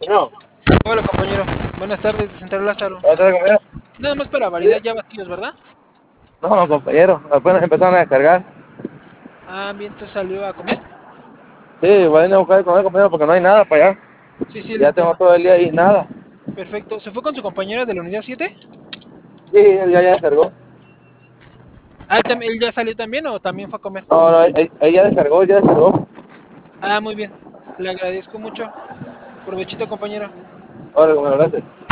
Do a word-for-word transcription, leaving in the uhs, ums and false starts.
No, Hola compañero, buenas tardes de Central Lázaro. ¿vas a tener comida? Nada más para Sí. validar ya vacíos, ¿verdad? No, compañero, apenas empezaron a descargar. Ah, bien, entonces salió a comer. Sí, voy a ir a buscar de comer, compañero, porque no hay nada para allá. Sí, sí, lo Ya tengo entiendo. todo el día ahí, nada. Perfecto. ¿Se fue con su compañera de la unidad siete? Sí, él ya, ya descargó. Ah, ¿él, tam- él ya salió también o también fue a comer? No, no, él, él ya descargó, ya descargó. Ah, muy bien. Le agradezco mucho. Provechito, compañero. Ahora, bueno, gracias.